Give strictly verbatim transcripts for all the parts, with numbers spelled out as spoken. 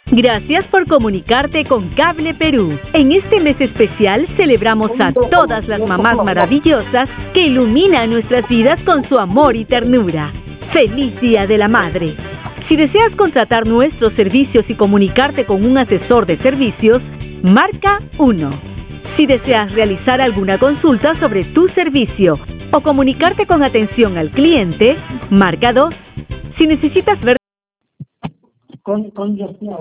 Gracias por comunicarte con Cable Perú. En este mes especial celebramos a todas las mamás maravillosas que iluminan nuestras vidas con su amor y ternura. ¡Feliz Día de la Madre! Si deseas contratar nuestros servicios y comunicarte con un asesor de servicios, marca uno. Si deseas realizar alguna consulta sobre tu servicio o comunicarte con atención al cliente, marca dos. Si necesitas ver Con, con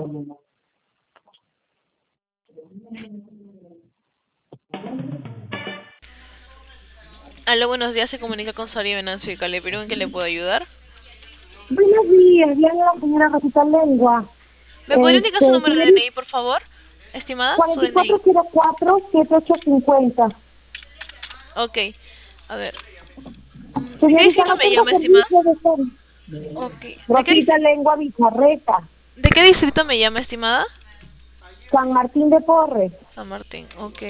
Aló, buenos días, se comunica con Soria Venancio de Cable Perú, ¿en qué le puedo ayudar? Buenos días, le habla la señora Rosita Lengua. ¿Me podría indicar su Este, número de D N I, por favor? Estimada, su D N I. cuatro cuatro cero cuatro siete ocho cinco cero. Ok, a ver. ¿De qué Señorita, distrito no me tengo llama, estimada? servicio de ser. Ok. ¿De qué, Rosita dist- Lengua Bizarreta, ¿De qué distrito me llama, estimada? San Martín de Porres. San Martín, ok.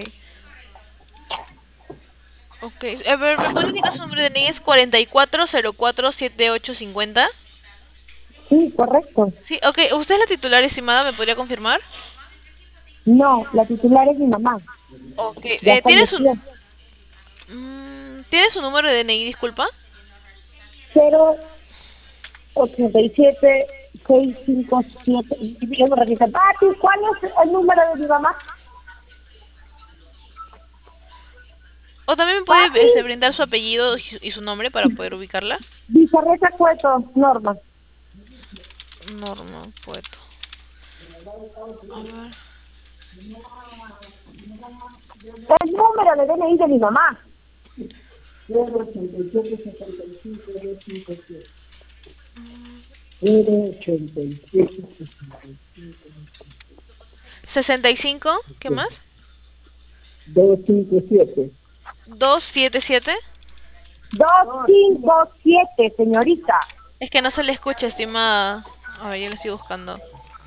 Ok, a ver, ¿me puede indicar su número de D N I? Es cuatro cuatro cero cuatro siete ocho cinco cero. Sí, correcto. Sí, ok. ¿Usted es la titular, estimada? ¿Me podría confirmar? No, la titular es mi mamá. Ok. Ya Eh, ¿tiene su... falleció. mm, ¿Tiene su número de D N I, disculpa? cero ochenta y siete seis cinco siete. Yo no repito. Pati, ¿cuál es el número de mi mamá? ¿O también me puede Pati, este, brindar su apellido y su y su nombre para poder ubicarla? Bizarreta Cueto, Norma. Norma Pueto. A ver. El número de D N I de mi mamá. sesenta y cinco, ¿qué más? doscientos cincuenta y siete. doscientos setenta y siete. doscientos cincuenta y siete, señorita. Es que no se le escucha, estimada. A ver, yo le estoy buscando.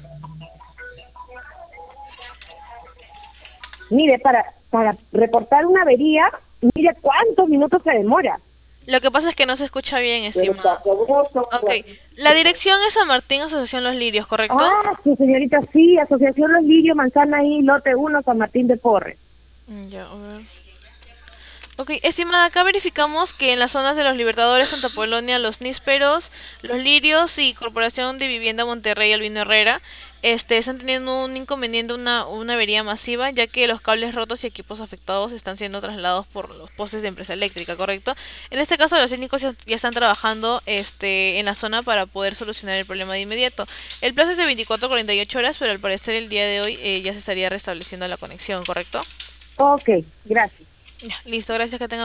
Mire, para, para reportar una avería, mire cuántos minutos se demora. Lo que pasa es que no se escucha bien, estimada. Ok. La dirección es San Martín, Asociación Los Lirios, ¿correcto? Ah, sí, señorita, sí, Asociación Los Lirios, Manzana y Lote uno, San Martín de Porres. Mm, Ya, a ver. Ok, estimada, acá verificamos que en las zonas de los Libertadores, Santa Polonia, Los Nísperos, Los Lirios y Corporación de Vivienda Monterrey, Albino Herrera, este, están teniendo un inconveniente, una, una avería masiva, ya que los cables rotos y equipos afectados están siendo trasladados por los postes de empresa eléctrica, ¿correcto? En este caso, los técnicos ya, ya están trabajando este, en la zona para poder solucionar el problema de inmediato. El plazo es de veinticuatro a cuarenta y ocho horas, pero al parecer el día de hoy eh, ya se estaría restableciendo la conexión, ¿correcto? Ok, gracias. Ya, listo, gracias, que tengan